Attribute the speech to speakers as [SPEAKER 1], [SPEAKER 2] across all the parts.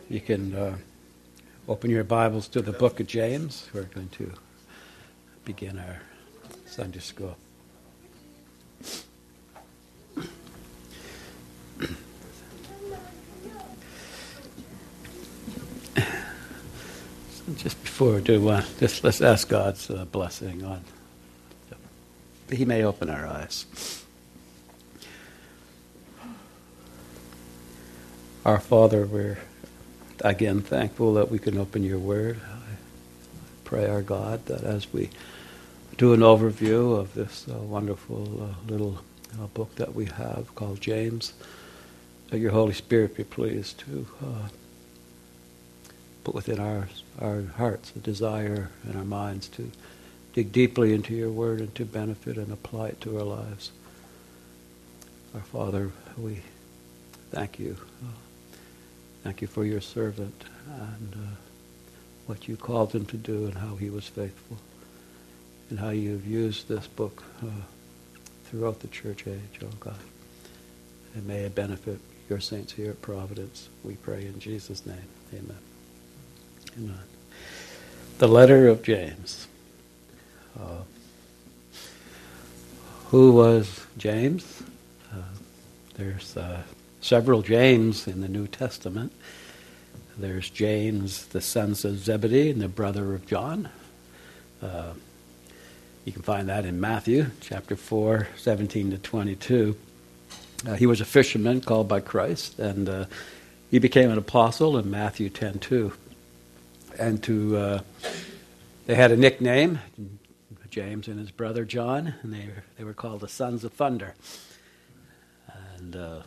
[SPEAKER 1] You can open your Bibles to the book of James. We're going to begin our Sunday school. Just before we do, let's ask God's blessing on. He may open our eyes. Our Father, we're again thankful that we can open your word. I pray, our God, that as we do an overview of this wonderful little book that we have called James, that your Holy Spirit be pleased to put within our hearts a desire in our minds to dig deeply into your word and to benefit and apply it to our lives. Our Father, we thank you. Thank you for your servant and what you called him to do and how he was faithful and how you've used this book throughout the church age, oh God. And may it benefit your saints here at Providence. We pray in Jesus' name. Amen. Amen. The letter of James. Who was James? There's several James in the New Testament. There's James, the sons of Zebedee and the brother of John. You can find that in Matthew chapter 4, 17 to 22. He was a fisherman called by Christ, and he became an apostle in Matthew 10:2. And they had a nickname, James and his brother John, and they were called the Sons of Thunder. And I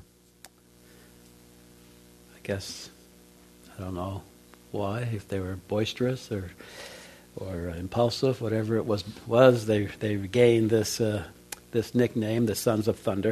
[SPEAKER 1] guess, I don't know why, if they were boisterous or impulsive, whatever it was they gained this nickname, the Sons of Thunder.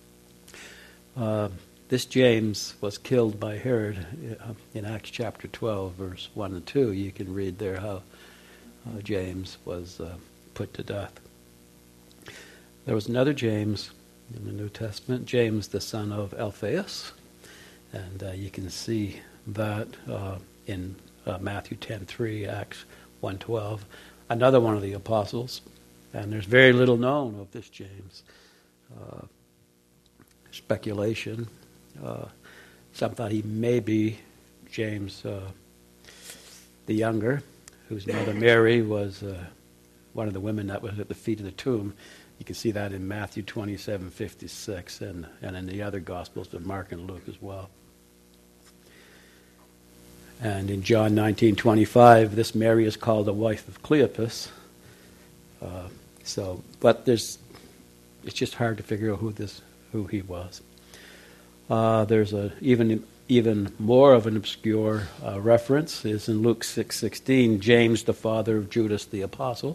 [SPEAKER 1] This James was killed by Herod in Acts chapter 12, verse 1 and 2. You can read there how James was put to death. There was another James in the New Testament, James the son of Alphaeus. And you can see that in Matthew 10:3, Acts 1:12, another one of the apostles. And there's very little known of this James. Speculation. Some thought he may be James the younger, whose mother Mary was one of the women that was at the feet of the tomb. You can see that in Matthew 27:56 and in the other Gospels of Mark and Luke as well. And in John 19:25, this Mary is called the wife of Cleopas. But it's just hard to figure out who he was. There's even more of an obscure reference is in Luke 6:16, James, the father of Judas the apostle.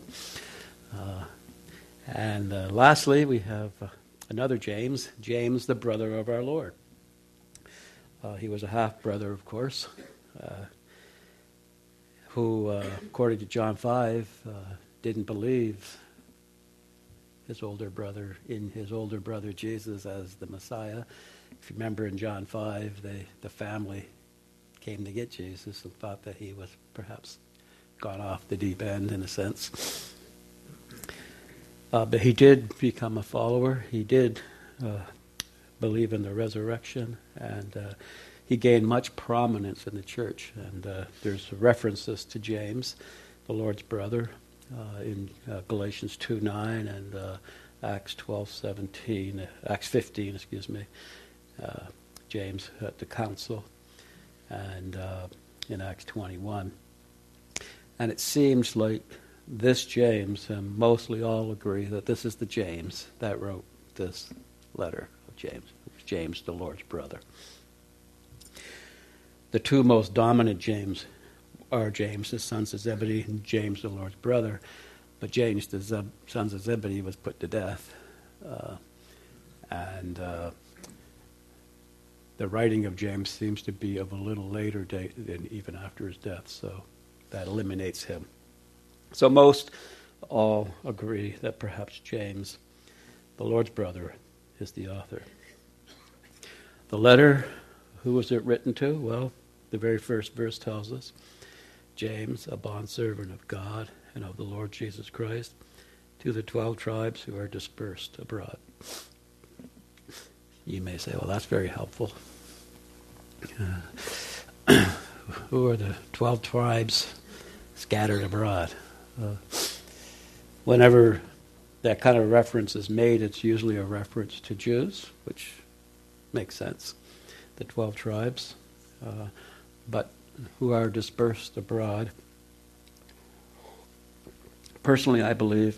[SPEAKER 1] And lastly, we have another James, James, the brother of our Lord. He was a half-brother, of course, who, according to John 5, didn't believe his older brother Jesus as the Messiah. If you remember in John 5, the family came to get Jesus and thought that he was perhaps gone off the deep end in a sense. But he did become a follower. He did believe in the resurrection, and he gained much prominence in the church. And there's references to James, the Lord's brother, in Galatians 2:9 and Acts 15, James at the council, and in Acts 21. And it seems like this James, and mostly all agree that this is the James that wrote this letter of James. James, the Lord's brother. The two most dominant James are James, the sons of Zebedee, and James, the Lord's brother. But James, the sons of Zebedee, was put to death. And the writing of James seems to be of a little later date than even after his death, so that eliminates him. So most all agree that perhaps James, the Lord's brother, is the author. The letter, who was it written to? Well, the very first verse tells us, James, a bondservant of God and of the Lord Jesus Christ, to the 12 tribes who are dispersed abroad. You may say, well, that's very helpful. Who are the 12 tribes scattered abroad? Whenever that kind of reference is made, it's usually a reference to Jews, which makes sense, the 12 tribes. But who are dispersed abroad. Personally, I believe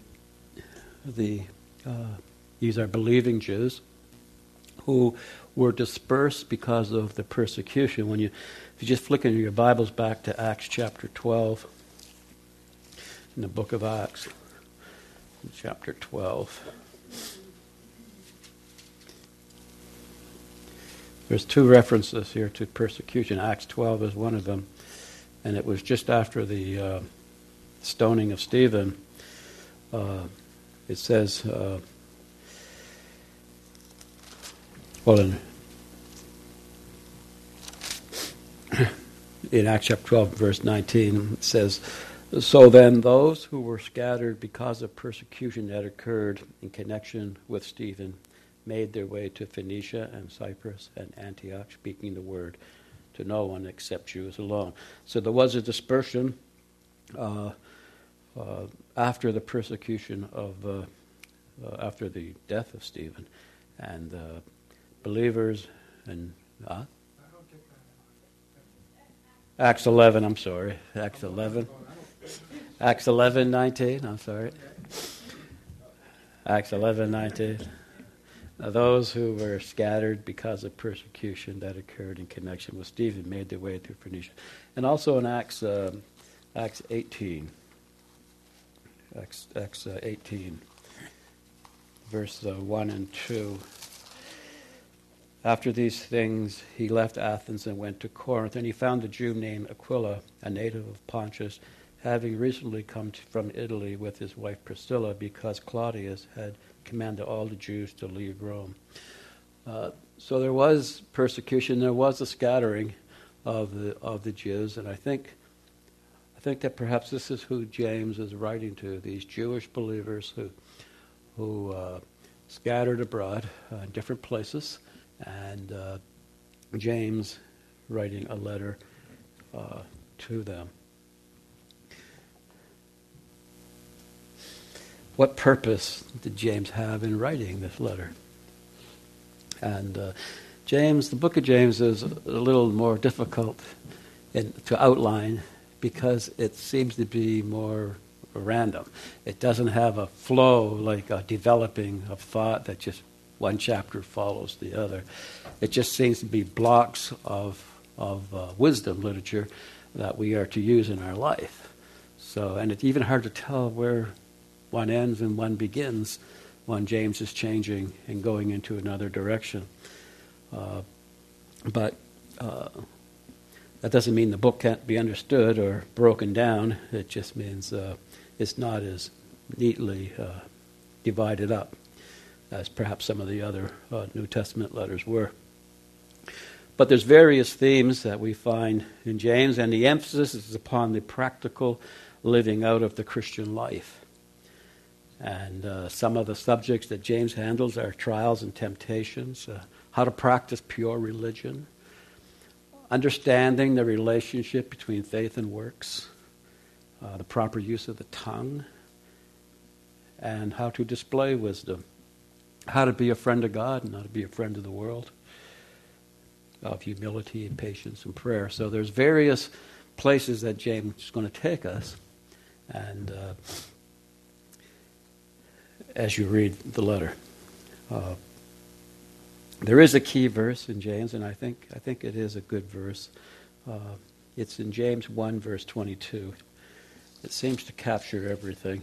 [SPEAKER 1] these are believing Jews who were dispersed because of the persecution. If you just flick into your Bibles back to Acts chapter 12, in the book of Acts, chapter 12. There's two references here to persecution. Acts 12 is one of them. And it was just after the stoning of Stephen. It says, in Acts chapter 12, verse 19, it says, so then those who were scattered because of persecution that occurred in connection with Stephen made their way to Phoenicia and Cyprus and Antioch, speaking the word to no one except Jews alone. So there was a dispersion after the persecution after the death of Stephen, and believers and Acts 11. I'm sorry, Acts 11. Acts 11:19. I'm sorry. Acts 11:19. Those who were scattered because of persecution that occurred in connection with Stephen made their way through Phoenicia. And also in Acts 18. Acts 18, verse 1 and 2. After these things, he left Athens and went to Corinth, and he found a Jew named Aquila, a native of Pontus, having recently come from Italy with his wife Priscilla, because Claudius had commanded all the Jews to leave Rome. So there was persecution, there was a scattering of the Jews, and I think that perhaps this is who James is writing to, these Jewish believers who scattered abroad in different places, and James writing a letter to them. What purpose did James have in writing this letter? And the book of James is a little more difficult to outline because it seems to be more random. It doesn't have a flow like a developing of thought that just one chapter follows the other. It just seems to be blocks of wisdom literature that we are to use in our life. So, and it's even hard to tell where one ends and one begins when James is changing and going into another direction. But that doesn't mean the book can't be understood or broken down. It just means it's not as neatly divided up as perhaps some of the other New Testament letters were. But there's various themes that we find in James, and the emphasis is upon the practical living out of the Christian life. And some of the subjects that James handles are trials and temptations, how to practice pure religion, understanding the relationship between faith and works, the proper use of the tongue, and how to display wisdom, how to be a friend of God and how to be a friend of the world, of humility and patience and prayer. So there's various places that James is going to take us, and as you read the letter. There is a key verse in James, and I think it is a good verse. It's in James 1, verse 22. It seems to capture everything.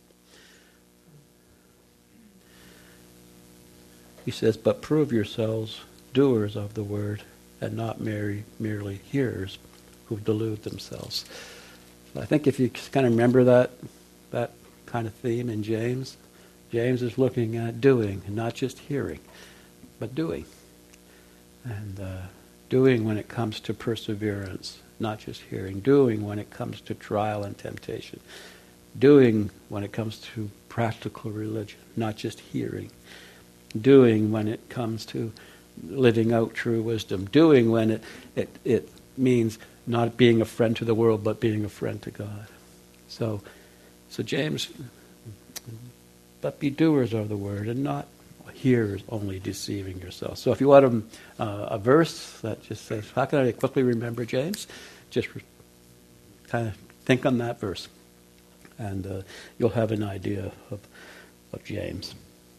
[SPEAKER 1] He says, "But prove yourselves doers of the word, and not merely hearers who delude themselves." So I think if you kind of remember that kind of theme in James is looking at doing, and not just hearing, but doing. And Doing when it comes to perseverance, not just hearing. Doing when it comes to trial and temptation. Doing when it comes to practical religion, not just hearing. Doing when it comes to living out true wisdom. Doing when it means not being a friend to the world, but being a friend to God. So James, but be doers of the word and not hearers only, deceiving yourself. So if you want a verse that just says, how can I quickly remember James? Just kind of think on that verse. And you'll have an idea of James.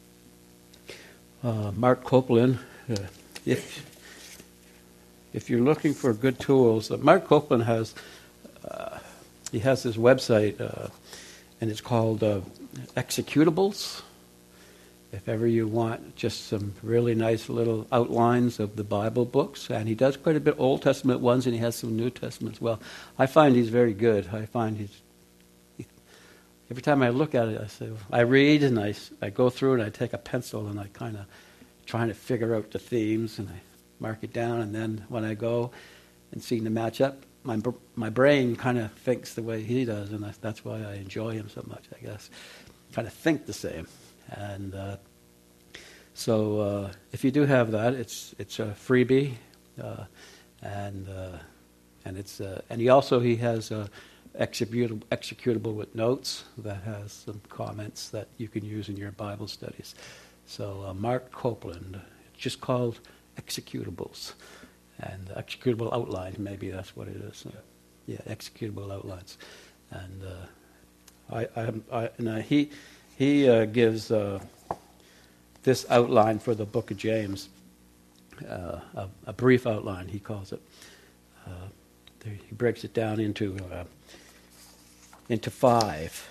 [SPEAKER 1] Mark Copeland, if you're looking for good tools, Mark Copeland has this website, and it's called Executables. If ever you want just some really nice little outlines of the Bible books, and he does quite a bit Old Testament ones, and he has some New Testament as well. I find he's very good. I find every time I look at it, I read and I go through and I take a pencil and I kind of trying to figure out the themes and I mark it down, and then when I go and see them match up, my brain kind of thinks the way he does, and that's why I enjoy him so much, I guess. Kind of think the same. And so if you do have that, it's a freebie, and he has a executable with notes that has some comments that you can use in your Bible studies. So Mark Copeland, it's just called Executables, and executable outline, maybe that's what it is. Yeah, executable outlines, and he gives this outline for the book of James, a brief outline, he calls it. He breaks it down into 5.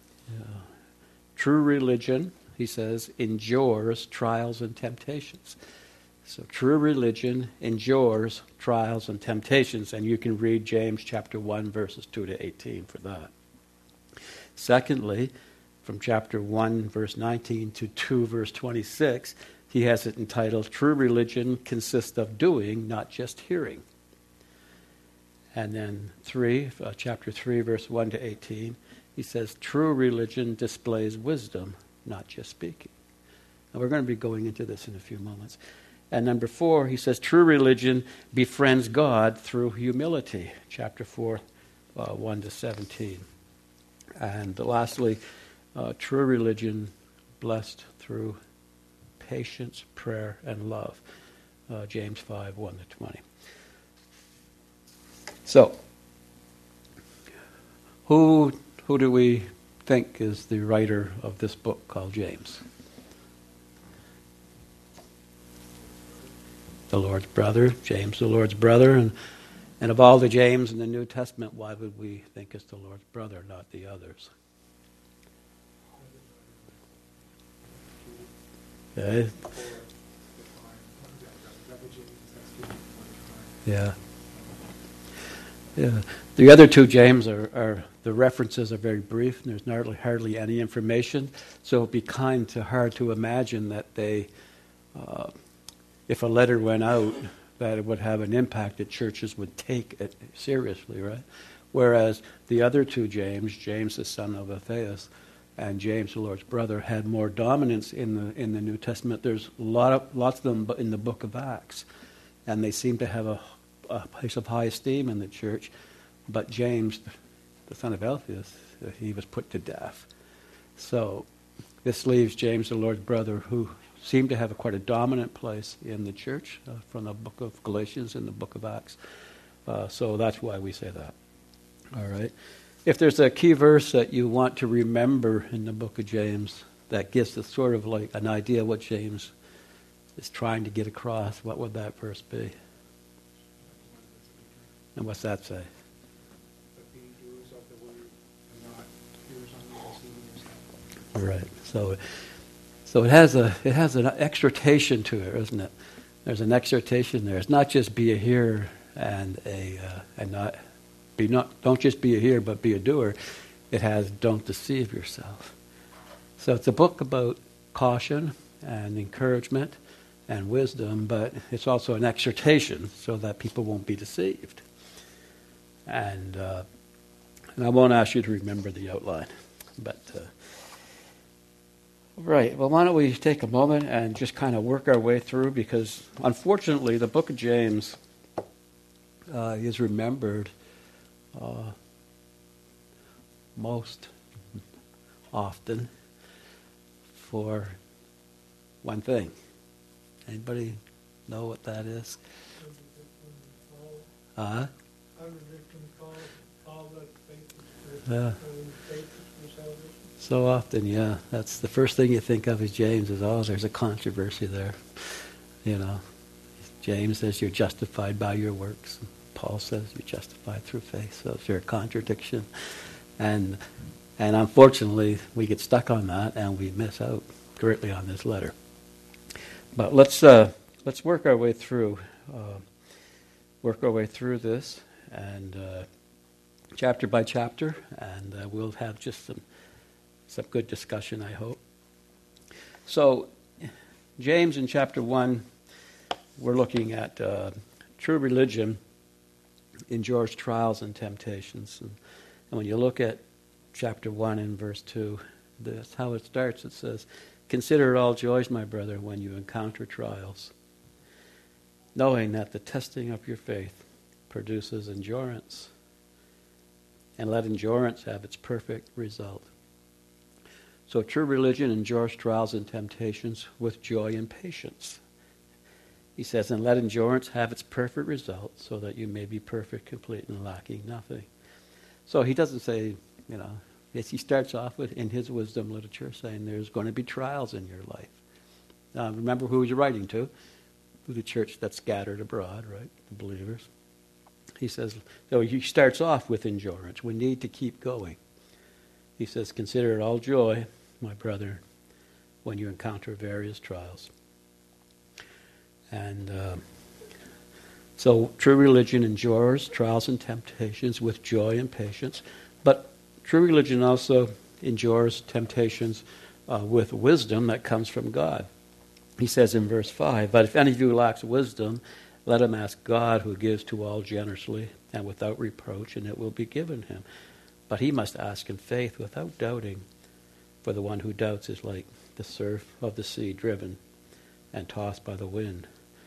[SPEAKER 1] True religion, he says, endures trials and temptations. So true religion endures trials and temptations, and you can read James chapter 1, verses 2 to 18 for that. Secondly, from chapter 1, verse 19 to 2, verse 26, he has it entitled, True Religion Consists of Doing, Not Just Hearing. And then chapter 3, verse 1 to 18, he says, True religion displays wisdom, not just speaking. And we're going to be going into this in a few moments. And number 4, he says, True religion befriends God through humility, chapter 4, 1 to 17. And lastly, true religion blessed through patience, prayer, and love, James 5, 1 to 20. So, who do we think is the writer of this book called James? The Lord's brother, James the Lord's brother, and of all the James in the New Testament, why would we think it's the Lord's brother, not the others? Okay. Yeah. Yeah. The other two James are the references are very brief, and there's hardly any information, so it would be hard to imagine that they, if a letter went out, that it would have an impact, that churches would take it seriously, right? Whereas the other two James the son of Alphaeus, and James the Lord's brother, had more dominance in the New Testament. There's lots of them in the book of Acts, and they seem to have a place of high esteem in the church. But James, the son of Alphaeus, he was put to death. So this leaves James the Lord's brother, who seemed to have quite a dominant place in the church from the book of Galatians and the book of Acts. So that's why we say that. All right. If there's a key verse that you want to remember in the book of James that gives us sort of like an idea what James is trying to get across, what would that verse be? And what's that say?
[SPEAKER 2] Be doers of the word and not hearers only, deceiving yourself.
[SPEAKER 1] Right. So it has an exhortation to it, isn't it? There's an exhortation there. It's not just be a hearer don't just be a hearer, but be a doer. It has don't deceive yourself. So it's a book about caution and encouragement and wisdom, but it's also an exhortation so that people won't be deceived. And I won't ask you to remember the outline, but right. Well, why don't we take a moment and just kind of work our way through, because unfortunately the book of James is remembered most often for one thing. Anybody know what that is? Yeah. So often, yeah. That's the first thing you think of is James is, oh, there's a controversy there. You know, James says you're justified by your works. Paul says you're justified through faith. So it's a contradiction. And unfortunately, we get stuck on that and we miss out greatly on this letter. But let's work our way through this, and chapter by chapter, and we'll have just some good discussion, I hope. So, James in chapter 1, we're looking at true religion endures trials and temptations. And when you look at chapter 1 and verse 2, that's how it starts. It says, "Consider it all joys, my brother, when you encounter trials, knowing that the testing of your faith produces endurance. And let endurance have its perfect result." So true religion endures trials and temptations with joy and patience. He says, and let endurance have its perfect result, so that you may be perfect, complete, and lacking nothing. So he doesn't say, he starts off with, in his wisdom literature, saying there's going to be trials in your life. Remember who he's writing to the church that's scattered abroad, right? The believers. He says, so he starts off with endurance. We need to keep going. He says, consider it all joy, my brother, when you encounter various trials. And so true religion endures trials and temptations with joy and patience. But true religion also endures temptations with wisdom that comes from God. He says in verse 5, but if any of you lacks wisdom, let him ask God, who gives to all generously and without reproach, and it will be given him. But he must ask in faith without doubting, for the one who doubts is like the surf of the sea, driven and tossed by the wind.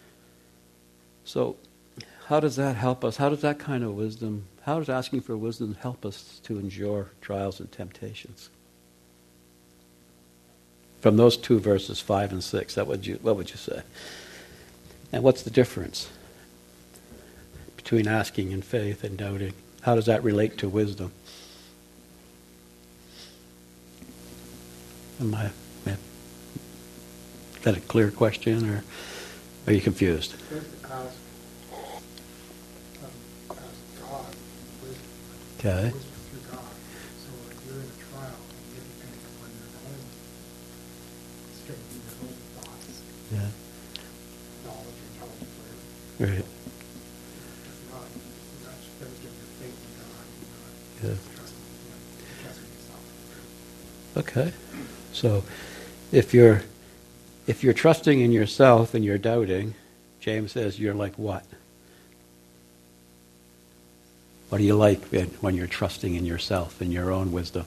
[SPEAKER 1] So how does that help us? How does that kind of wisdom, how does asking for wisdom help us to endure trials and temptations? From those two verses, 5 and 6, what would you say? And what's the difference between asking in faith and doubting? How does that relate to wisdom? Is that a clear question, or are you confused?
[SPEAKER 2] Ask God wisdom.
[SPEAKER 1] Okay.
[SPEAKER 2] Wisdom through God. So if you're in a trial and you're depending upon your own strength, your own thoughts, knowledge, intelligence, whatever.
[SPEAKER 1] Right.
[SPEAKER 2] If not, you're not spending your faith in God.
[SPEAKER 1] Yeah.
[SPEAKER 2] You're not trusting yourself.
[SPEAKER 1] Okay. So if you're trusting in yourself and you're doubting, James says you're like what? What are you like when you're trusting in yourself and your own wisdom?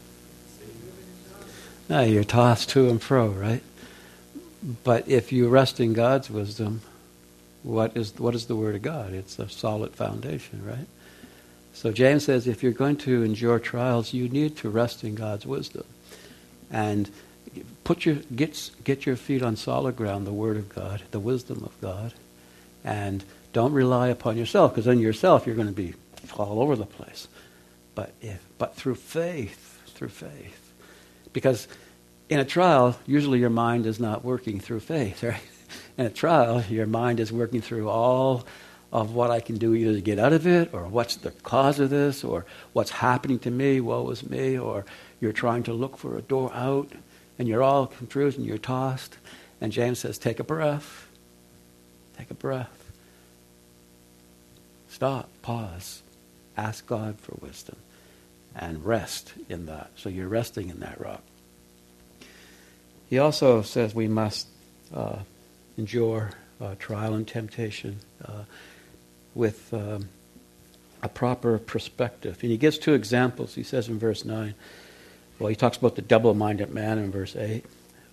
[SPEAKER 1] No, you're tossed to and fro, right? But if you rest in God's wisdom, what is the Word of God? It's a solid foundation, right? So James says if you're going to endure trials, you need to rest in God's wisdom. And get your feet on solid ground, the Word of God, the wisdom of God, and don't rely upon yourself, because in yourself you're going to be all over the place. But through faith, because in a trial, usually your mind is not working through faith, right? In a trial, your mind is working through all of what I can do either to get out of it, or what's the cause of this, or what's happening to me, woe is me, or you're trying to look for a door out, and you're all confused and you're tossed. And James says, take a breath. Take a breath. Stop, pause, ask God for wisdom, and rest in that. So you're resting in that rock. He also says we must endure trial and temptation with a proper perspective. And he gives two examples. He says in verse 9, well, he talks about the double-minded man in verse 8.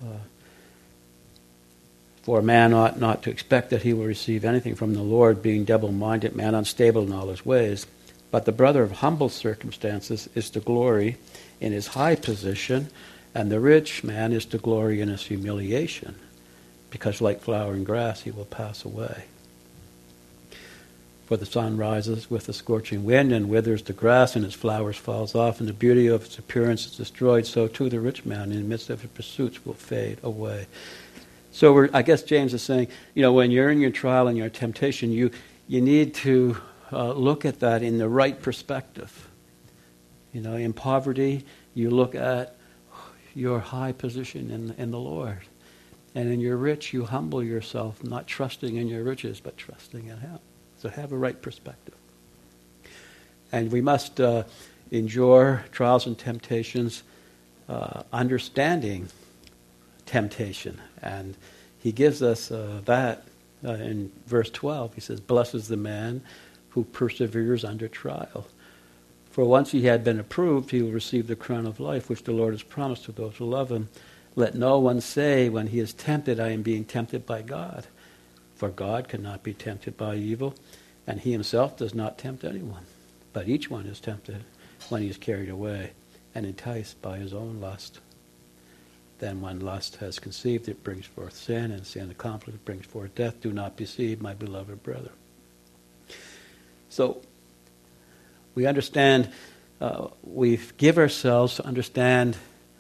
[SPEAKER 1] For a man ought not to expect that he will receive anything from the Lord, being double-minded man, unstable in all his ways. But the brother of humble circumstances is to glory in his high position, and the rich man is to glory in his humiliation, because like flowering grass he will pass away. For the sun rises with a scorching wind and withers the grass, and its flowers falls off, and the beauty of its appearance is destroyed. So too the rich man in the midst of his pursuits will fade away. So I guess James is saying, when you're in your trial and your temptation, you need to look at that in the right perspective. In poverty, you look at your high position in the Lord. And in your rich, you humble yourself, not trusting in your riches, but trusting in Him. So have a right perspective. And we must endure trials and temptations, understanding temptation. And he gives us that in verse 12. He says, "Blessed is the man who perseveres under trial. For once he had been approved, he will receive the crown of life, which the Lord has promised to those who love him. Let no one say when he is tempted, I am being tempted by God. For God cannot be tempted by evil, and he himself does not tempt anyone. But each one is tempted when he is carried away and enticed by his own lust. Then when lust has conceived, it brings forth sin, and sin accomplished brings forth death. Do not be deceived, my beloved brother." So we understand, we give ourselves to understand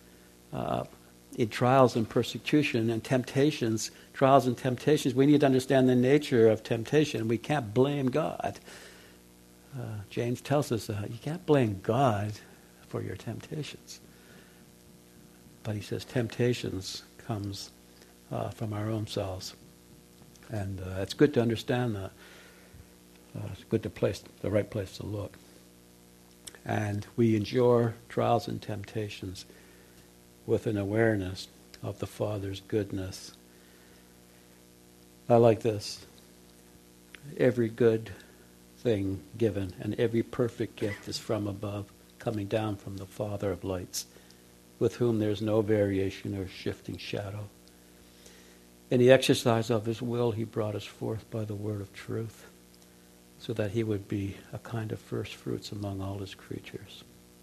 [SPEAKER 1] in trials and persecution and temptations, trials and temptations, we need to understand the nature of temptation. We can't blame God. James tells us that you can't blame God for your temptations. But he says temptations comes from our own selves. And it's good to understand that. It's good to place the right place to look. And we endure trials and temptations with an awareness of the Father's goodness. I like this. Every good thing given and every perfect gift is from above, coming down from the Father of lights, with whom there is no variation or shifting shadow. In the exercise of his will, he brought us forth by the word of truth, so that he would be a kind of first fruits among all his creatures.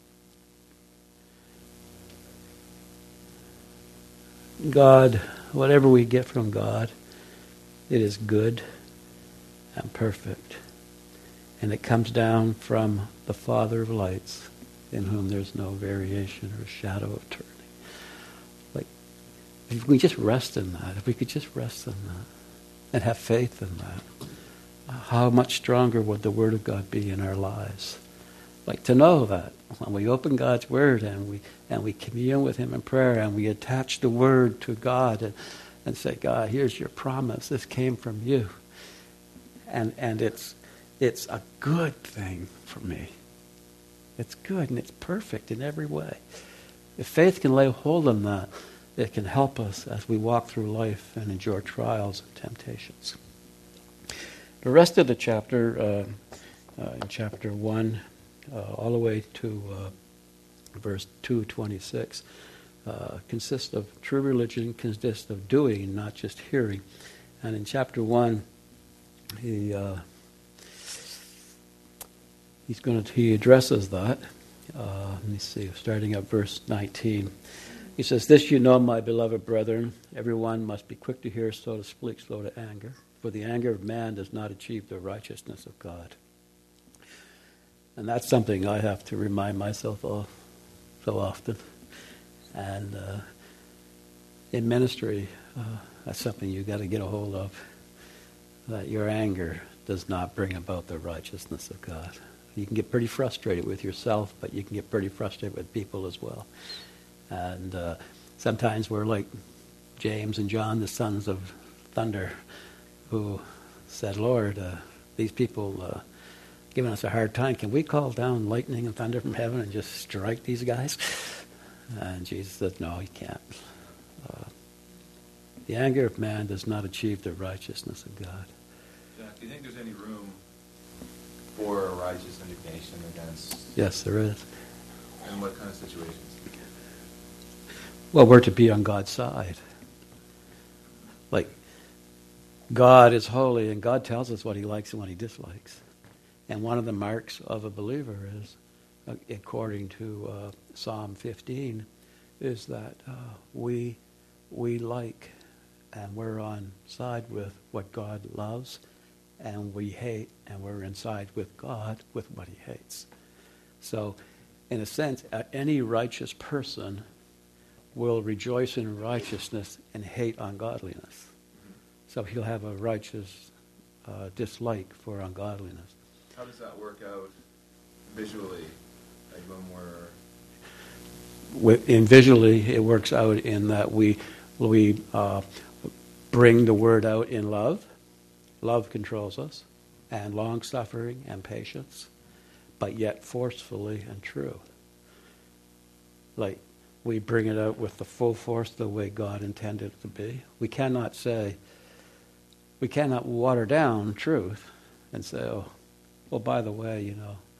[SPEAKER 1] God, whatever we get from God, it is good and perfect. And it comes down from the Father of lights, in whom there's no variation or shadow of turning. Like, if we just rest in that, if we could just rest in that and have faith in that, how much stronger would the Word of God be in our lives? Like, to know that when we open God's Word and we commune with Him in prayer and we attach the Word to God and say, God, here's your promise. This came from you. And it's a good thing for me. It's good and it's perfect in every way. If faith can lay hold on that, it can help us as we walk through life and endure trials and temptations. The rest of the chapter, in chapter 1, all the way to verse 2:26, consists of true religion, consists of doing, not just hearing. And in chapter 1, he addresses that. Let me see, starting at verse 19. He says, "This you know, my beloved brethren, everyone must be quick to hear, slow to speak, slow to anger. For the anger of man does not achieve the righteousness of God." And that's something I have to remind myself of so often. And in ministry, that's something you've got to get a hold of. That your anger does not bring about the righteousness of God. You can get pretty frustrated with yourself, but you can get pretty frustrated with people as well. And sometimes we're like James and John, the sons of thunder, who said, Lord, these people giving us a hard time. Can we call down lightning and thunder from heaven and just strike these guys? And Jesus said, no, you can't. The anger of man does not achieve the righteousness of God.
[SPEAKER 3] Jack, do you think there's any room for a righteous indignation against...
[SPEAKER 1] Yes, there is.
[SPEAKER 3] In what kind of situations?
[SPEAKER 1] Well, we're to be on God's side. Like, God is holy, and God tells us what he likes and what he dislikes. And one of the marks of a believer is, according to Psalm 15, is that we like and we're on side with what God loves, and we hate, and we're inside with God with what he hates. So, in a sense, any righteous person will rejoice in righteousness and hate ungodliness. So he'll have a righteous dislike for ungodliness.
[SPEAKER 3] How does that work out visually? Like when we're...
[SPEAKER 1] Visually, it works out in that we bring the word out in love. Love controls us, and long-suffering and patience, but yet forcefully and true. Like, we bring it out with the full force the way God intended it to be. We cannot water down truth and say, oh, by the way,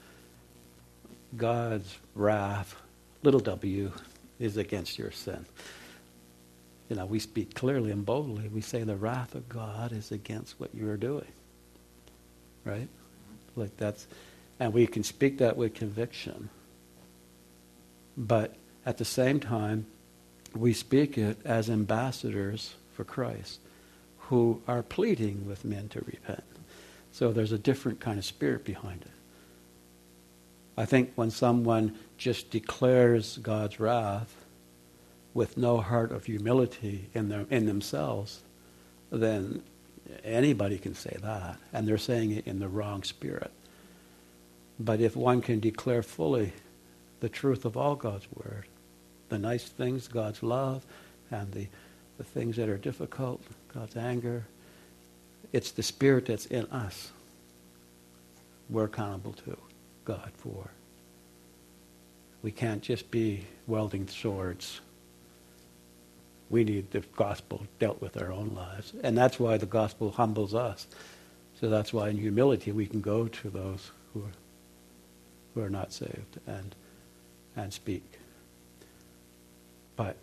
[SPEAKER 1] God's wrath, little w, is against your sin. We speak clearly and boldly. We say the wrath of God is against what you are doing. Right? Like that's, and we can speak that with conviction. But at the same time, we speak it as ambassadors for Christ, who are pleading with men to repent. So there's a different kind of spirit behind it. I think when someone just declares God's wrath with no heart of humility in themselves, then anybody can say that, and they're saying it in the wrong spirit. But if one can declare fully the truth of all God's word, the nice things, God's love, and the things that are difficult, God's anger, it's the spirit that's in us we're accountable to God for. We can't just be wielding swords. We need the gospel dealt with our own lives. And that's why the gospel humbles us. So that's why in humility we can go to those who are not saved and speak. But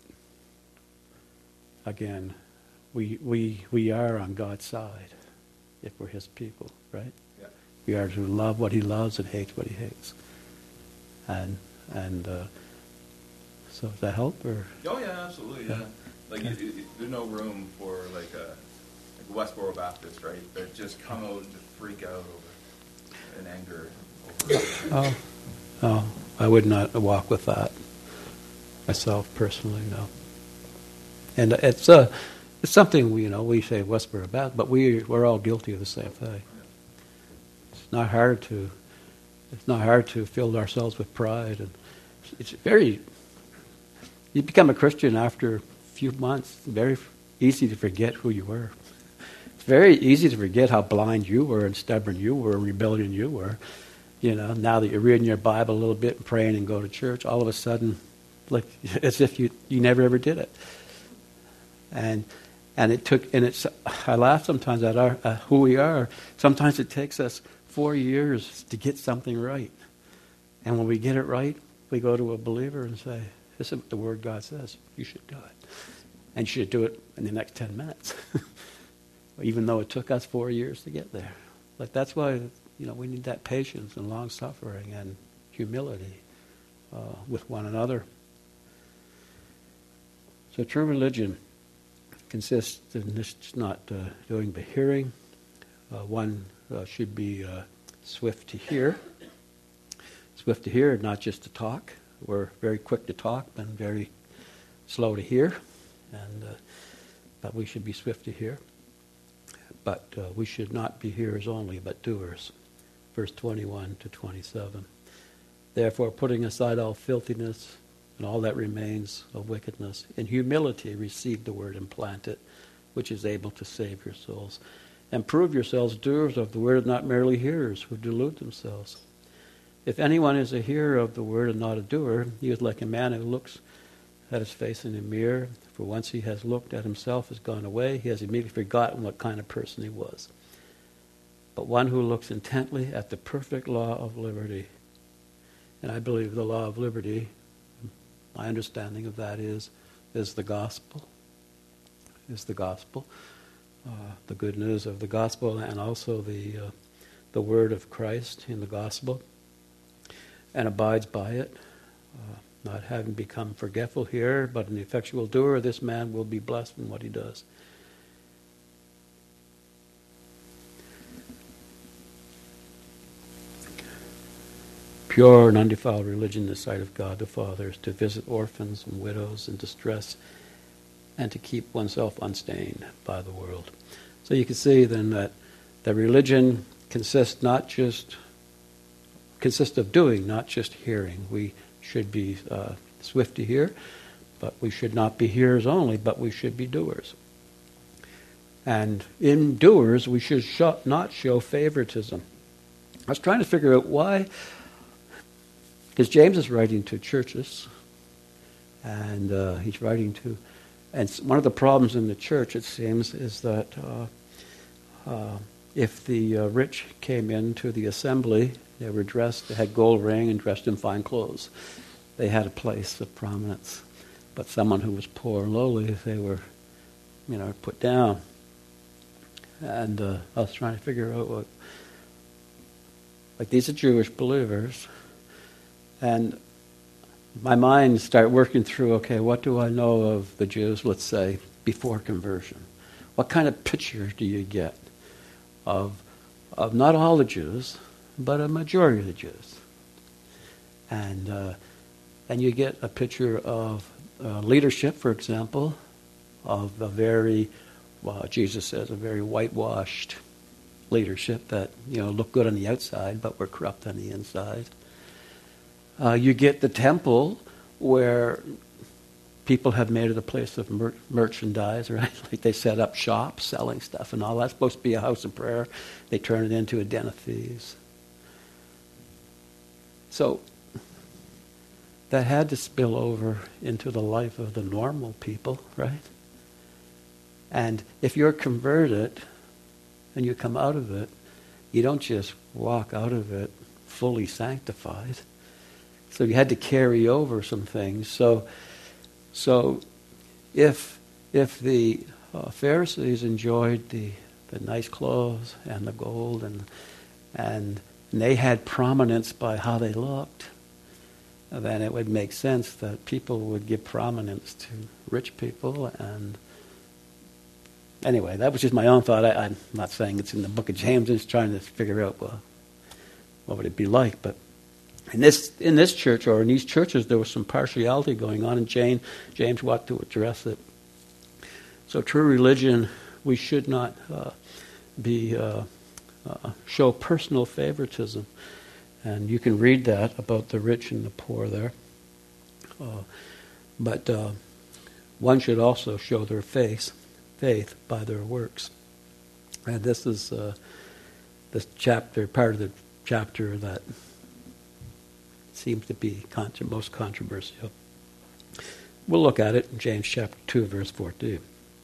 [SPEAKER 1] again, we are on God's side if we're his people, right?
[SPEAKER 3] Yeah.
[SPEAKER 1] We are to love what he loves and hate what he hates. And so does that help? Or?
[SPEAKER 3] Oh yeah, absolutely. Yeah. Like there's no room for like Westboro Baptist, right? That just come out and just freak out over in anger.
[SPEAKER 1] Oh, I would not walk with that myself personally. No. And it's something we say Westboro Baptist, but we're all guilty of the same thing. It's not hard to fill ourselves with pride, and it's very. You become a Christian after a few months. Very easy to forget who you were. It's very easy to forget how blind you were and stubborn you were and rebellion you were. Now that you're reading your Bible a little bit and praying and go to church, all of a sudden, like as if you never ever did it. And I laugh sometimes at who we are. Sometimes it takes us 4 years to get something right. And when we get it right, we go to a believer and say, this is what the Word God says. You should do it. And you should do it in the next 10 minutes. Even though it took us 4 years to get there. Like that's why, we need that patience and long-suffering and humility with one another. So true religion consists in just not doing but hearing. One should be swift to hear. Swift to hear, not just to talk. We're very quick to talk and very slow to hear. But we should be swift to hear. But we should not be hearers only, but doers. Verse 21 to 27. Therefore, putting aside all filthiness and all that remains of wickedness, in humility receive the word and plant it, which is able to save your souls. And prove yourselves doers of the word, not merely hearers who delude themselves. If anyone is a hearer of the word and not a doer, he is like a man who looks at his face in a mirror, for once he has looked at himself has gone away, he has immediately forgotten what kind of person he was. But one who looks intently at the perfect law of liberty, and I believe the law of liberty, my understanding of that is the gospel, the good news of the gospel, and also the word of Christ in the gospel, and abides by it, not having become forgetful here, but an effectual doer, this man will be blessed in what he does. Pure and undefiled religion in the sight of God the Father is to visit orphans and widows in distress and to keep oneself unstained by the world. So you can see then that the religion consists of doing, not just hearing. We should be swift to hear, but we should not be hearers only, but we should be doers. And in doers, we should not show favoritism. I was trying to figure out why, because James is writing to churches, and he's writing to, and one of the problems in the church, it seems, is that if the rich came into the assembly, they were dressed, they had gold ring and dressed in fine clothes. They had a place of prominence. But someone who was poor and lowly, they were, put down. And I was trying to figure out these are Jewish believers, and my mind started working through, okay, what do I know of the Jews, let's say, before conversion? What kind of picture do you get of not all the Jews, but a majority of the Jews? And you get a picture of leadership, for example, of a very, Jesus says, a very whitewashed leadership that, look good on the outside, but were corrupt on the inside. You get the temple where people have made it a place of merchandise, right? Like they set up shops selling stuff and all. That's supposed to be a house of prayer. They turn it into a den of thieves. So that had to spill over into the life of the normal people, right? And if you're converted and you come out of it, you don't just walk out of it fully sanctified. So you had to carry over some things. So if the Pharisees enjoyed the nice clothes and the gold and they had prominence by how they looked, then it would make sense that people would give prominence to rich people. And anyway, that was just my own thought. I'm not saying it's in the book of James. I'm just trying to figure out, what would it be like? But in this church, or in these churches, there was some partiality going on, and James wanted to address it. So true religion, we should not show personal favoritism. And you can read that about the rich and the poor there. But one should also show their faith by their works. And this is this chapter, part of the chapter that seems to be most controversial. We'll look at it in James chapter 2, verse 14.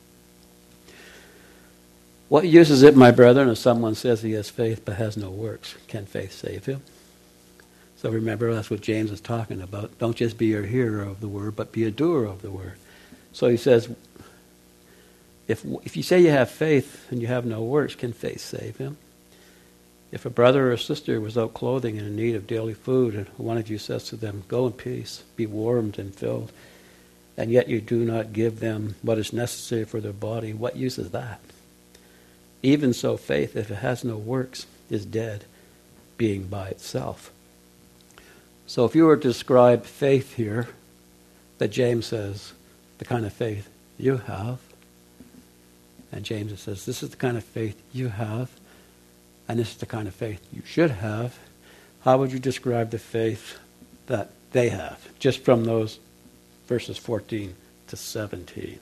[SPEAKER 1] What use is it, my brethren, if someone says he has faith but has no works? Can faith save him? So remember, that's what James is talking about. Don't just be a hearer of the word, but be a doer of the word. So he says, if you say you have faith and you have no works, can faith save him? If a brother or sister was without clothing and in need of daily food, and one of you says to them, go in peace, be warmed and filled, and yet you do not give them what is necessary for their body, what use is that? Even so, faith, if it has no works, is dead, being by itself. So if you were to describe faith here, that James says, the kind of faith you have, and James says, this is the kind of faith you have, and this is the kind of faith you should have, how would you describe the faith that they have? Just from those verses 14 to 17.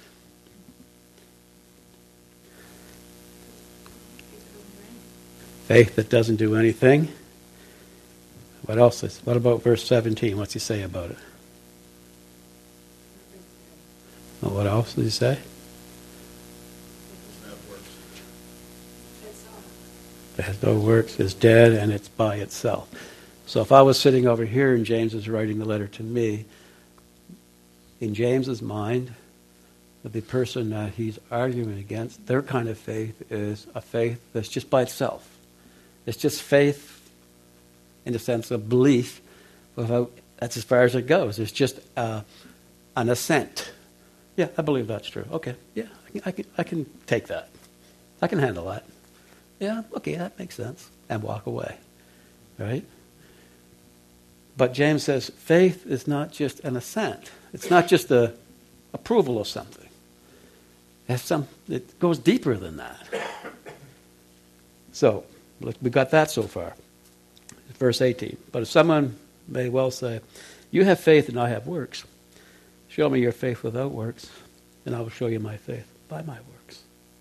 [SPEAKER 1] Faith that doesn't do anything. What else? What about verse 17? What's he say about it? And what else did he say? It has no works, it's dead, and it's by itself. So if I was sitting over here and James is writing the letter to me, in James's mind, the person that he's arguing against, their kind of faith is a faith that's just by itself. It's just faith in the sense of belief. That's as far as it goes. It's just an assent. Yeah, I believe that's true. Okay, yeah, I can take that. I can handle that. Yeah, okay, that makes sense. And walk away, right? But James says faith is not just an assent. It's not just the approval of something. It goes deeper than that. So, we got that so far. Verse 18. But if someone may well say, you have faith and I have works. Show me your faith without works, and I will show you my faith by my works.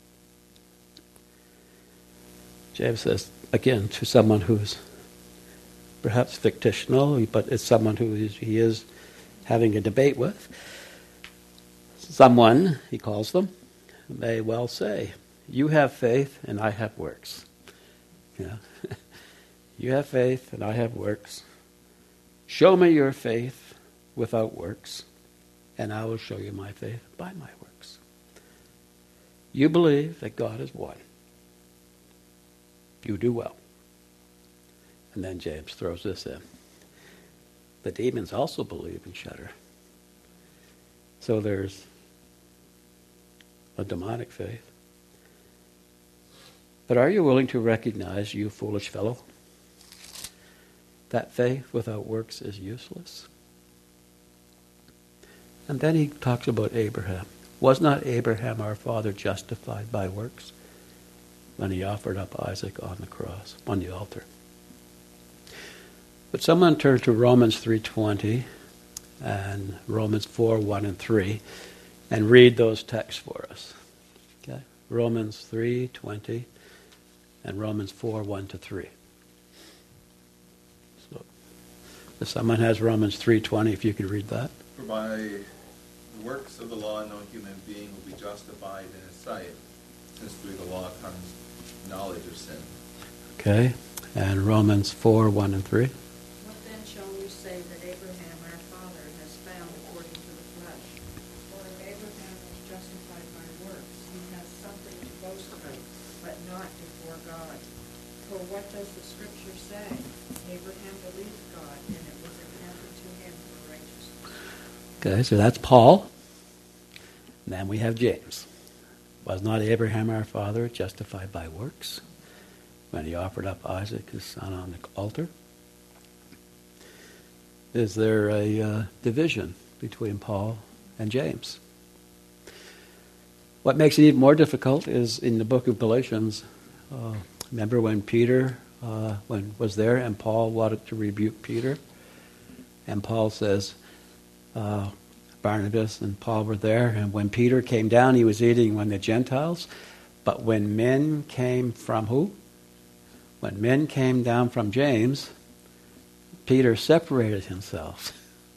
[SPEAKER 1] James says, again, to someone who's perhaps fictional, but it's someone who he is having a debate with. Someone, he calls them, may well say, you have faith and I have works. Yeah. You have faith and I have works. Show me your faith without works, and I will show you my faith by my works. You believe that God is one. You do well. And then James throws this in. The demons also believe and shudder. So there's a demonic faith. But are you willing to recognize, you foolish fellow, that faith without works is useless? And then he talks about Abraham. Was not Abraham our father justified by works when he offered up Isaac on the cross, on the altar? But someone turn to Romans 3:20 and Romans 4:1 and 3 and read those texts for us. Okay? Romans 3:20 and Romans 4:1 to 3. So, if someone has Romans 3:20, if you could read that.
[SPEAKER 3] For by the works of the law, no human being will be justified in his sight, since through the law comes knowledge of sin.
[SPEAKER 1] Okay, and Romans 4:1 and 3.
[SPEAKER 4] What then shall we say that Abraham our father has found according to the flesh? For if Abraham was justified by works, he has something to boast about, but not before God. For what does the Scripture say? Abraham believed God, and it was accounted to him for righteousness.
[SPEAKER 1] Okay, so that's Paul. And then we have James. Was not Abraham our father justified by works when he offered up Isaac, his son, on the altar? Is there a division between Paul and James? What makes it even more difficult is in the book of Galatians. Remember when Peter was there and Paul wanted to rebuke Peter? And Paul says, Barnabas and Paul were there, and when Peter came down, he was eating with the Gentiles. But when men came from who? When men came down from James, Peter separated himself.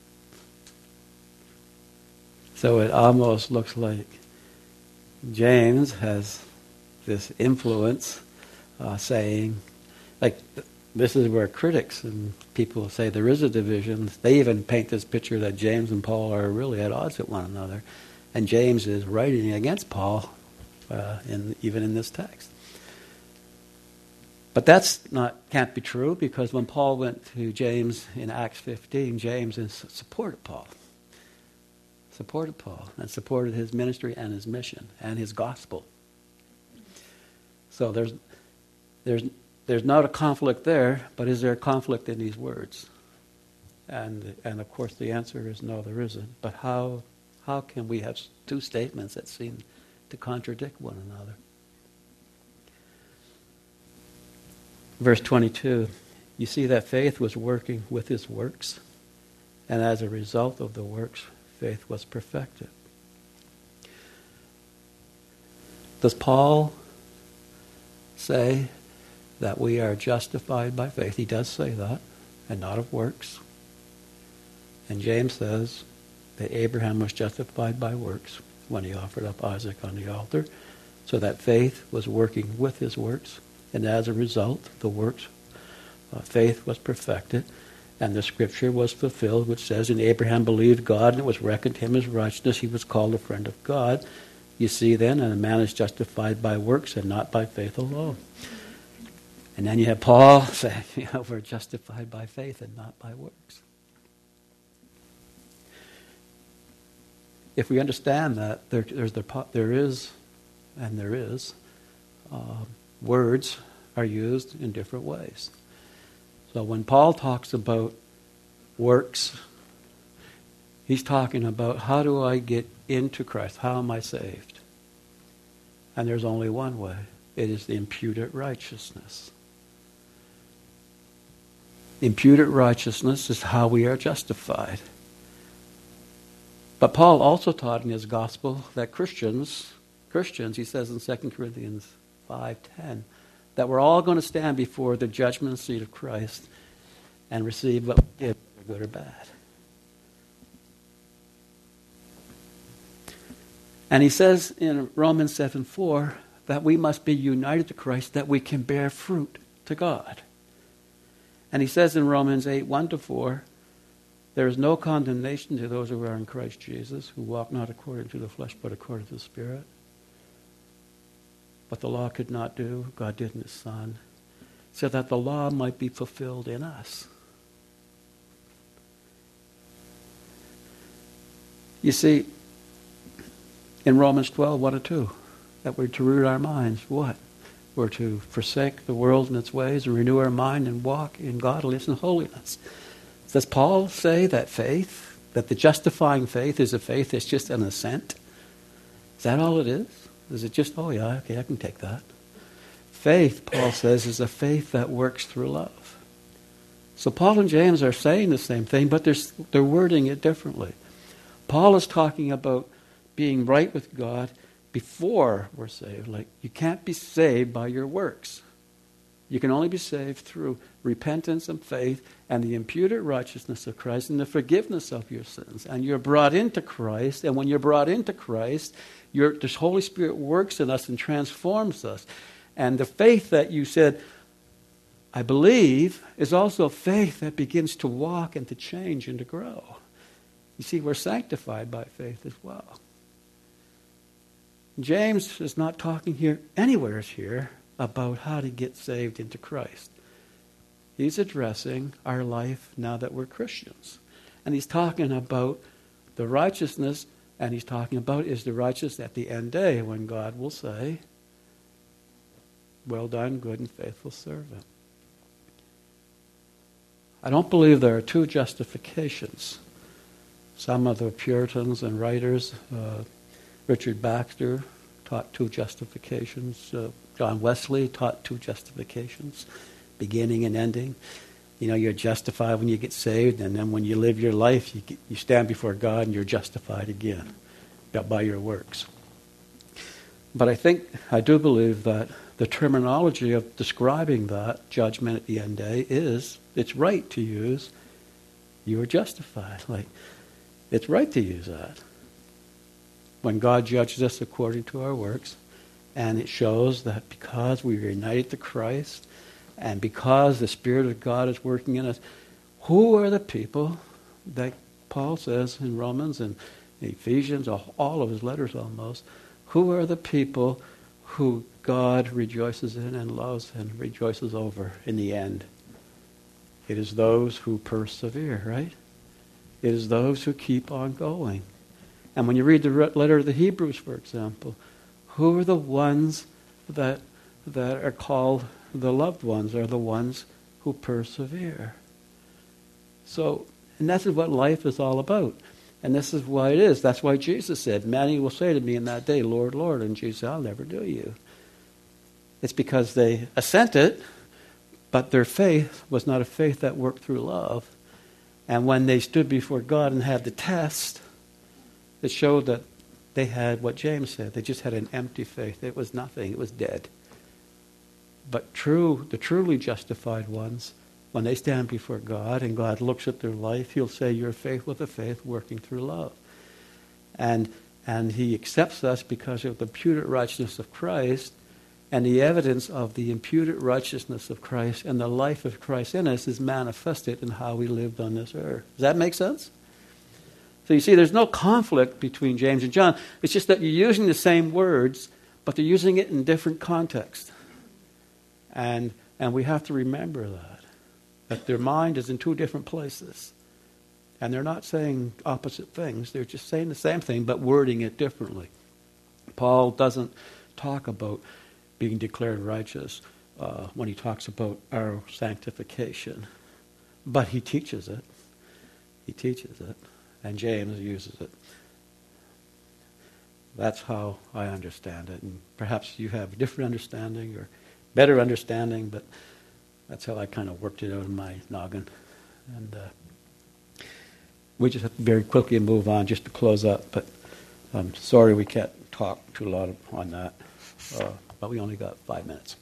[SPEAKER 1] So it almost looks like James has this influence saying, like, this is where critics and people say there is a division. They even paint this picture that James and Paul are really at odds with one another. And James is writing against Paul, even in this text. But can't be true, because when Paul went to James in Acts 15, James supported Paul. Supported Paul and supported his ministry and his mission and his gospel. So there's not a conflict there, but is there a conflict in these words? And of course the answer is no, there isn't. But how can we have two statements that seem to contradict one another? Verse 22, you see that faith was working with his works, and as a result of the works, faith was perfected. Does Paul say that we are justified by faith? He does say that, and not of works. And James says that Abraham was justified by works, when he offered up Isaac on the altar. So that faith was working with his works. And as a result, the works, faith was perfected. And the scripture was fulfilled, which says, and Abraham believed God, and it was reckoned to him as righteousness. He was called a friend of God. You see then, and a man is justified by works and not by faith alone. And then you have Paul saying, we're justified by faith and not by works. If we understand that, there is, words are used in different ways. So when Paul talks about works, he's talking about how do I get into Christ? How am I saved? And there's only one way. It is the imputed righteousness. Imputed righteousness is how we are justified. But Paul also taught in his gospel that Christians, he says in 2 Corinthians 5:10, that we're all going to stand before the judgment seat of Christ and receive what we did, good or bad. And he says in Romans 7:4 that we must be united to Christ that we can bear fruit to God. And he says in Romans 8:1-4, there is no condemnation to those who are in Christ Jesus, who walk not according to the flesh, but according to the Spirit. What the law could not do, God did in his Son, so that the law might be fulfilled in us. You see, in Romans 12:1-2, that we're to root our minds. What? We're to forsake the world and its ways and renew our mind and walk in godliness and holiness. Does Paul say that faith, that the justifying faith is a faith that's just an assent? Is that all it is? Is it just, oh yeah, okay, I can take that? Faith, Paul says, is a faith that works through love. So Paul and James are saying the same thing, but they're wording it differently. Paul is talking about being right with God before we're saved. Like, you can't be saved by your works. You can only be saved through repentance and faith and the imputed righteousness of Christ and the forgiveness of your sins. And you're brought into Christ, and when you're brought into Christ, the Holy Spirit works in us and transforms us. And the faith that you said, I believe, is also faith that begins to walk and to change and to grow. You see, we're sanctified by faith as well. James is not talking here, anywhere here, about how to get saved into Christ. He's addressing our life now that we're Christians. And he's talking about the righteousness, and he's talking about is the righteous at the end day when God will say, well done, good and faithful servant. I don't believe there are two justifications. Some of the Puritans and writers, Richard Baxter taught two justifications. John Wesley taught two justifications, beginning and ending. You know, you're justified when you get saved, and then when you live your life, you stand before God and you're justified again by your works. But I do believe that the terminology of describing that judgment at the end day it's right to use, you are justified. Like, it's right to use that. When God judges us according to our works, and it shows that because we are united to Christ, and because the Spirit of God is working in us, who are the people that Paul says in Romans and Ephesians, all of his letters almost, who are the people who God rejoices in and loves and rejoices over in the end? It is those who persevere, right? It is those who keep on going. And when you read the letter of the Hebrews, for example, who are the ones that are called the loved ones, are the ones who persevere. So, and this is what life is all about. And this is why it is. That's why Jesus said, many will say to me in that day, Lord, Lord. And Jesus said, I'll never do you. It's because they assented, but their faith was not a faith that worked through love. And when they stood before God and had the test, it showed that they had what James said. They just had an empty faith. It was nothing. It was dead. But the truly justified ones, when they stand before God and God looks at their life, he'll say, your faith was a faith working through love. And And he accepts us because of the imputed righteousness of Christ, and the evidence of the imputed righteousness of Christ and the life of Christ in us is manifested in how we lived on this earth. Does that make sense? So you see, there's no conflict between James and John. It's just that you're using the same words, but they're using it in different contexts. And we have to remember that their mind is in two different places. And they're not saying opposite things. They're just saying the same thing, but wording it differently. Paul doesn't talk about being declared righteous when he talks about our sanctification. But he teaches it. He teaches it. And James uses it. That's how I understand it. And perhaps you have a different understanding or better understanding, but that's how I kind of worked it out in my noggin. And we just have to very quickly move on just to close up. But I'm sorry we can't talk too lot on that. But we only got 5 minutes.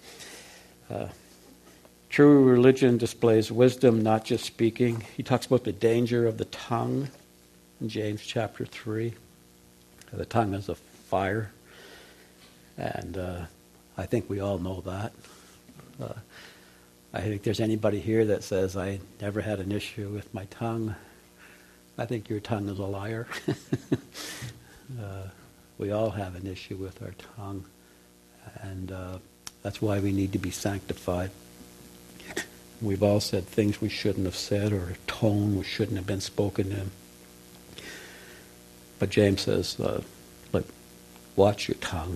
[SPEAKER 1] True religion displays wisdom, not just speaking. He talks about the danger of the tongue in James chapter 3. The tongue is a fire. And I think we all know that. I think there's anybody here that says, I never had an issue with my tongue. I think your tongue is a liar. We all have an issue with our tongue. And that's why we need to be sanctified. We've all said things we shouldn't have said, or a tone we shouldn't have been spoken in. But James says, watch your tongue.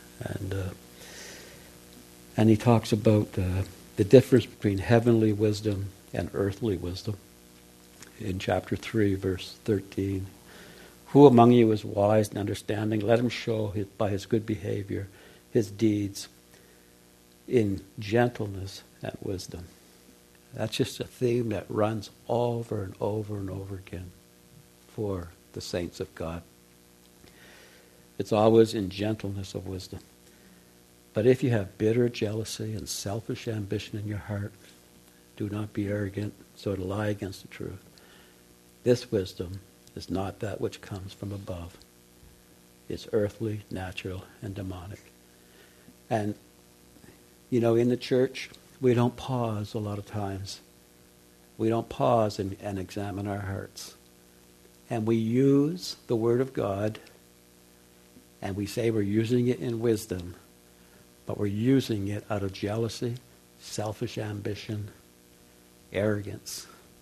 [SPEAKER 1] And he talks about the difference between heavenly wisdom and earthly wisdom. In chapter 3, verse 13. Who among you is wise and understanding? Let him show by his good behavior his deeds in gentleness and wisdom. That's just a theme that runs over and over and over again for the saints of God. It's always in gentleness of wisdom. But if you have bitter jealousy and selfish ambition in your heart, do not be arrogant, so to lie against the truth. This wisdom is not that which comes from above. It's earthly, natural, and demonic. And, in the church, we don't pause a lot of times. We don't pause and examine our hearts. And we use the Word of God, and we say we're using it in wisdom, but we're using it out of jealousy, selfish ambition, arrogance.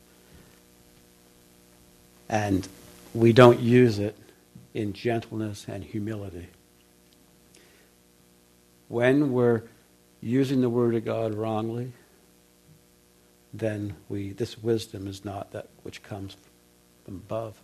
[SPEAKER 1] And we don't use it in gentleness and humility. When we're using the Word of God wrongly, then this wisdom is not that which comes from above.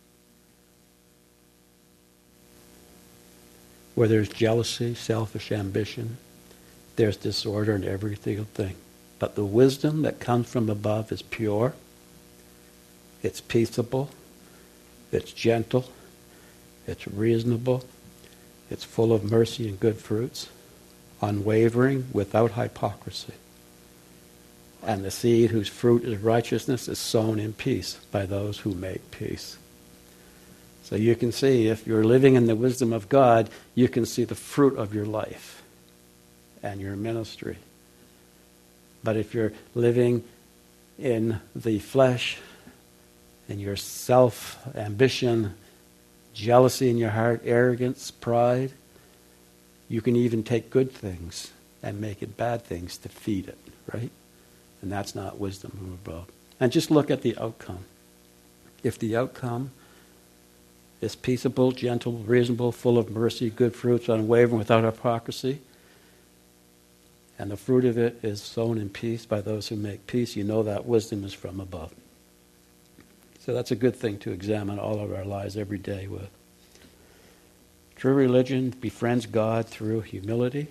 [SPEAKER 1] Where there's jealousy, selfish ambition, there's disorder in every single thing. But the wisdom that comes from above is pure, it's peaceable, it's gentle, it's reasonable, it's full of mercy and good fruits, unwavering, without hypocrisy. And the seed whose fruit is righteousness is sown in peace by those who make peace. So you can see, if you're living in the wisdom of God, you can see the fruit of your life and your ministry. But if you're living in the flesh and your self-ambition, jealousy in your heart, arrogance, pride, you can even take good things and make it bad things to feed it, right? And that's not wisdom from above. And just look at the outcome. If the outcome is peaceable, gentle, reasonable, full of mercy, good fruits, unwavering, without hypocrisy, and the fruit of it is sown in peace by those who make peace, you know that wisdom is from above. So that's a good thing to examine all of our lives every day with. True religion befriends God through humility.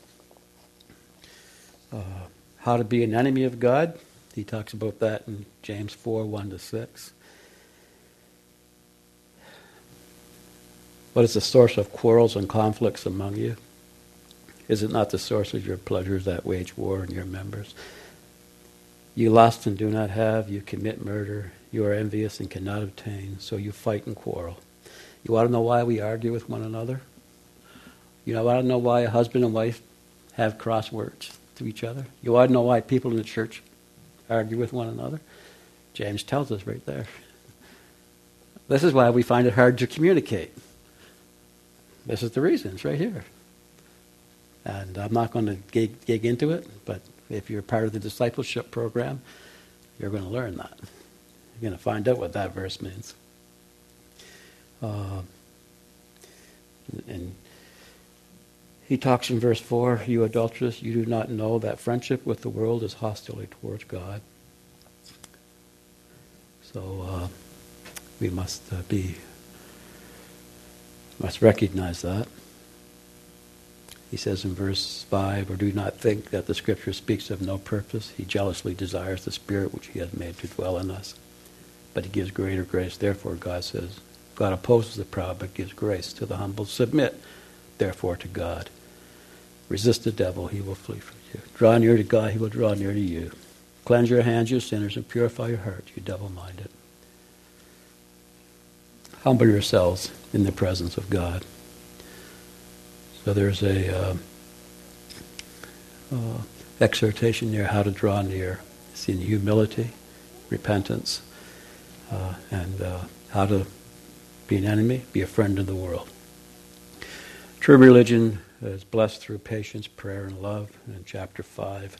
[SPEAKER 1] How to be an enemy of God, he talks about that in James 4, 1-6. What is the source of quarrels and conflicts among you? Is it not the source of your pleasures that wage war in your members? You lust and do not have, you commit murder, you are envious and cannot obtain, so you fight and quarrel. You want to know why we argue with one another? You want to know why a husband and wife have crosswords to each other? You want to know why people in the church argue with one another? James tells us right there. This is why we find it hard to communicate. This is the reason. It's right here. And I'm not going to dig into it, but if you're part of the discipleship program, you're going to learn that. You're going to find out what that verse means. And he talks in verse 4, you adulterous, you do not know that friendship with the world is hostility towards God. So we must recognize that. He says in verse 5, or do not think that the Scripture speaks of no purpose. He jealously desires the Spirit which he has made to dwell in us. But he gives greater grace. Therefore, God says, God opposes the proud, but gives grace to the humble. Submit, therefore, to God. Resist the devil, he will flee from you. Draw near to God, he will draw near to you. Cleanse your hands, you sinners, and purify your heart, you double-minded. Humble yourselves in the presence of God. So there's a exhortation there, how to draw near. It's in humility, repentance, and how to be an enemy, be a friend of the world. True religion is blessed through patience, prayer, and love. And chapter 5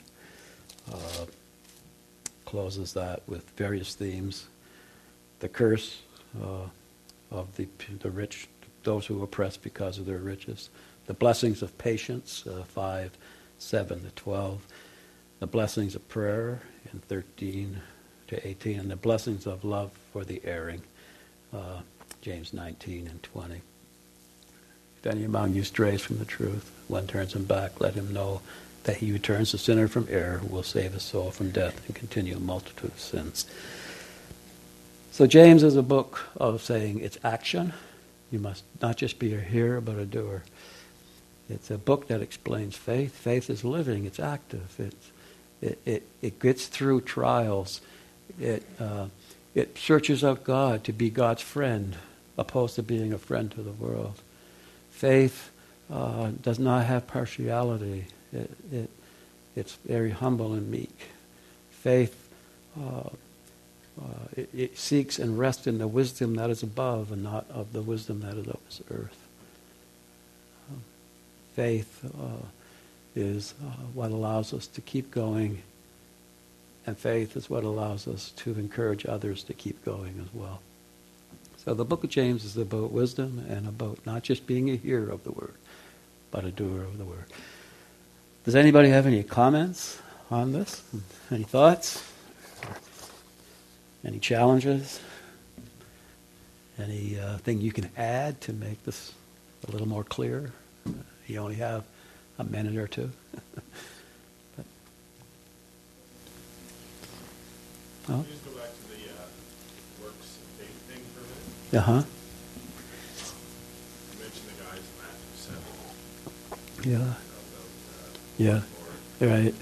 [SPEAKER 1] closes that with various themes. The curse of the rich, those who oppress because of their riches. The blessings of patience, 5, 7 to 12. The blessings of prayer in 13 to 18. And the blessings of love for the erring, James 19 and 20. If any among you strays from the truth, one turns him back, let him know that he who turns the sinner from error will save his soul from death and continue a multitude of sins. So James is a book of saying it's action. You must not just be a hearer, but a doer. It's a book that explains faith. Faith is living. It's active. It gets through trials. It searches out God to be God's friend, opposed to being a friend to the world. Faith does not have partiality. It's very humble and meek. Faith it seeks and rests in the wisdom that is above and not of the wisdom that is of this earth. Faith is what allows us to keep going, and faith is what allows us to encourage others to keep going as well. So the book of James is about wisdom and about not just being a hearer of the word, but a doer of the word. Does anybody have any comments on this? Any thoughts? Any challenges? Anything you can add to make this a little more clear? You only have a minute or two. But,
[SPEAKER 5] Can you just go back to the works of faith thing for a minute?
[SPEAKER 1] uh-huh.
[SPEAKER 5] You mentioned the guys in Matthew 7.
[SPEAKER 1] Yeah.
[SPEAKER 5] About,
[SPEAKER 1] Yeah.
[SPEAKER 5] Lord.
[SPEAKER 1] Right.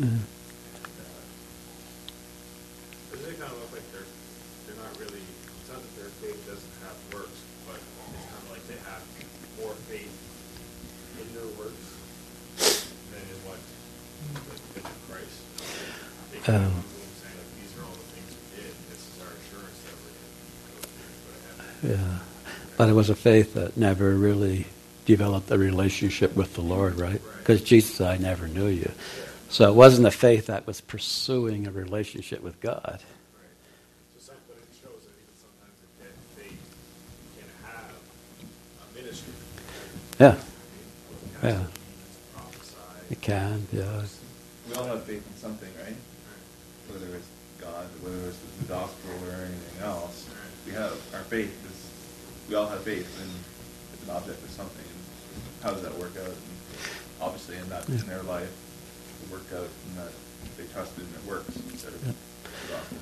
[SPEAKER 5] Doesn't it kind of look like they're not really, it's not that their faith doesn't have works, but it's kind of like they have more faith in their works than in what, like in Christ. They kind of saying, like, these are all the things we did, this is our assurance that we're going to go to heaven.
[SPEAKER 1] Yeah. But it was a faith that never really developed a relationship with the Lord, right? Because Jesus said, I never knew you. So it wasn't a faith that was pursuing a relationship with God.
[SPEAKER 5] Right. So but it shows that even sometimes a dead faith can have a ministry.
[SPEAKER 1] Yeah.
[SPEAKER 5] Yeah.
[SPEAKER 1] It can, yeah.
[SPEAKER 3] We all have faith in something, right? Whether it's God, whether it's the gospel or anything else. We have our faith. We all have faith, and it's an object of something. And how does that work out? And obviously, in their life, it worked out in that they trusted and it works instead of the gospel.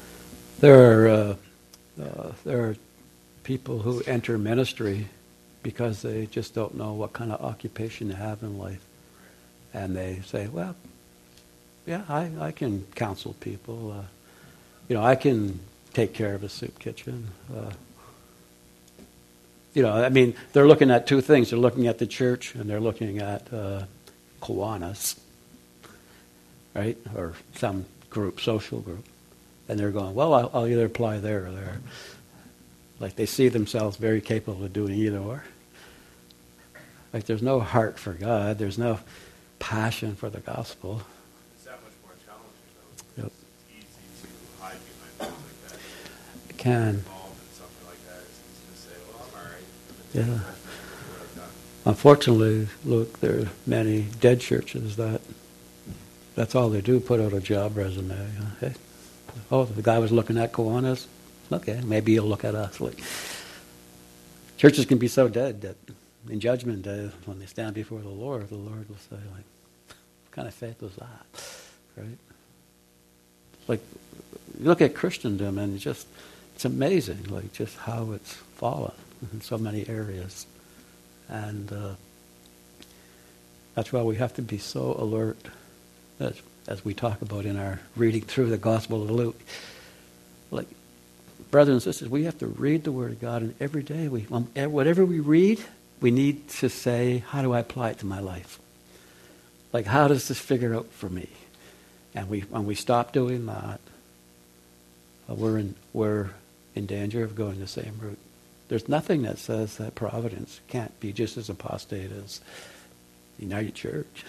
[SPEAKER 1] There are people who enter ministry because they just don't know what kind of occupation to have in life. And they say, well, yeah, I can counsel people. I can take care of a soup kitchen. I mean, they're looking at two things. They're looking at the church and they're looking at Kiwanis, right? Or some group, social group. And they're going, well, I'll either apply there or there. Like they see themselves very capable of doing either or. Like there's no heart for God. There's no passion for the gospel.
[SPEAKER 5] It's that much more challenging, though.
[SPEAKER 1] Yep.
[SPEAKER 5] It's easy to hide behind things like that.
[SPEAKER 1] It can.
[SPEAKER 5] Involved in something like that. It's easy to say, well, I'm all right.
[SPEAKER 1] Yeah.
[SPEAKER 5] What I've done.
[SPEAKER 1] Unfortunately, look, there are many dead churches that's all they do, put out a job resume. Hey, oh, the guy was looking at Kiwanis. Okay, maybe he'll look at us. Like, churches can be so dead that in Judgment Day, when they stand before the Lord will say, like, what kind of faith was that? Right? Like, you look at Christendom and it's amazing, like, just how it's fallen in so many areas. And that's why we have to be so alert, as we talk about in our reading through the Gospel of Luke. Like, brothers and sisters, we have to read the Word of God, and every day, whatever we read, we need to say, how do I apply it to my life? Like, how does this figure out for me? And when we stop doing that, we're in danger of going the same route. There's nothing that says that Providence can't be just as apostate as the United Church.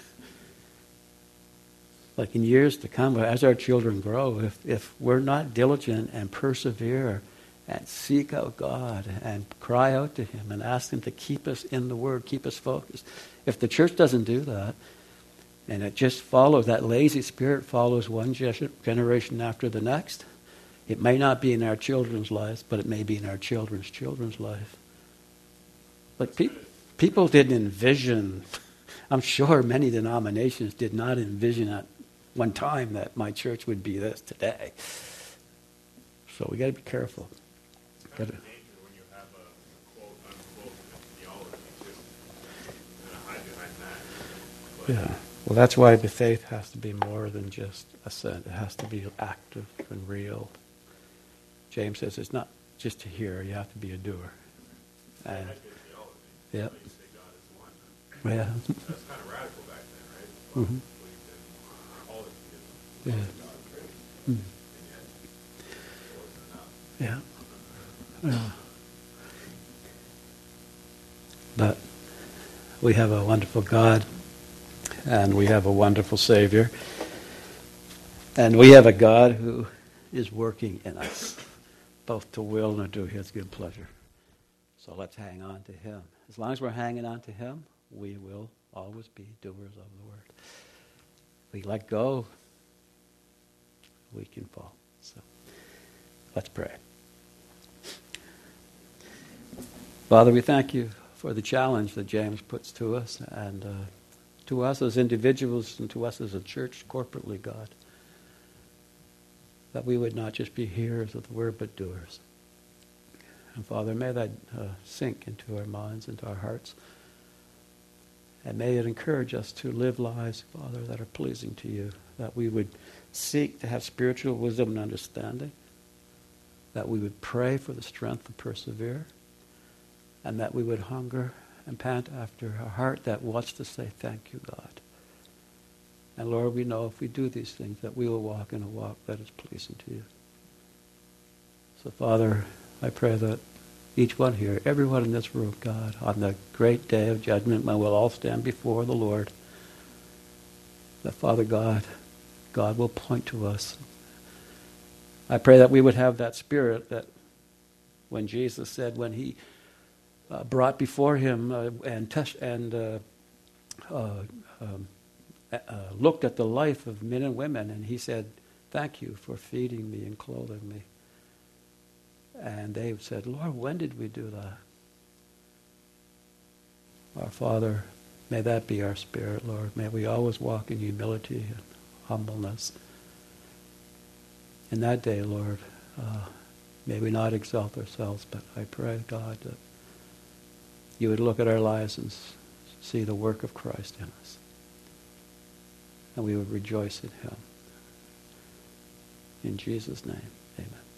[SPEAKER 1] Like in years to come, as our children grow, if we're not diligent and persevere and seek out God and cry out to Him and ask Him to keep us in the Word, keep us focused. If the church doesn't do that, and it just follows, that lazy spirit follows one generation after the next, it may not be in our children's lives, but it may be in our children's children's life. Like people didn't envision, I'm sure many denominations did not envision at one time that my church would be this today. So we got to be careful.
[SPEAKER 5] It's kind of a danger when you have a quote unquote theology, just hide behind that. But
[SPEAKER 1] Yeah. Well, that's why the faith has to be more than just assent. It has to be active and real. James says it's not just to hear, you have to be a doer. And,
[SPEAKER 5] that's good theology.
[SPEAKER 1] yep.
[SPEAKER 5] You say God is one.
[SPEAKER 1] Yeah.
[SPEAKER 5] That's kind of radical back then, right? Well,
[SPEAKER 1] Mhm.
[SPEAKER 5] all the
[SPEAKER 1] Yeah.
[SPEAKER 5] God, right?
[SPEAKER 1] Mm.
[SPEAKER 5] And yet, it wasn't enough.
[SPEAKER 1] Yeah. Yeah. But we have a wonderful God, and we have a wonderful Savior, and we have a God who is working in us, both to will and to do His good pleasure. So let's hang on to Him. As long as we're hanging on to Him, we will always be doers of the Word. We let go, we can fall. So let's pray. Father, we thank You for the challenge that James puts to us, and to us as individuals and to us as a church corporately, God, that we would not just be hearers of the Word, but doers. And Father, may that sink into our minds, into our hearts, and may it encourage us to live lives, Father, that are pleasing to You, that we would seek to have spiritual wisdom and understanding, that we would pray for the strength to persevere, and that we would hunger and pant after a heart that wants to say, thank You, God. And Lord, we know if we do these things that we will walk in a walk that is pleasing to You. So Father, I pray that each one here, everyone in this room, God, on the great day of judgment when we'll all stand before the Lord, that Father God will point to us. I pray that we would have that spirit that when Jesus said, when He brought before Him looked at the life of men and women, and He said, thank You for feeding me and clothing me. And they said, Lord, when did we do that? Our Father, may that be our spirit, Lord. May we always walk in humility and humbleness. In that day, Lord, may we not exalt ourselves, but I pray, God, that You would look at our lives and see the work of Christ in us. And we would rejoice in Him. In Jesus' name, amen.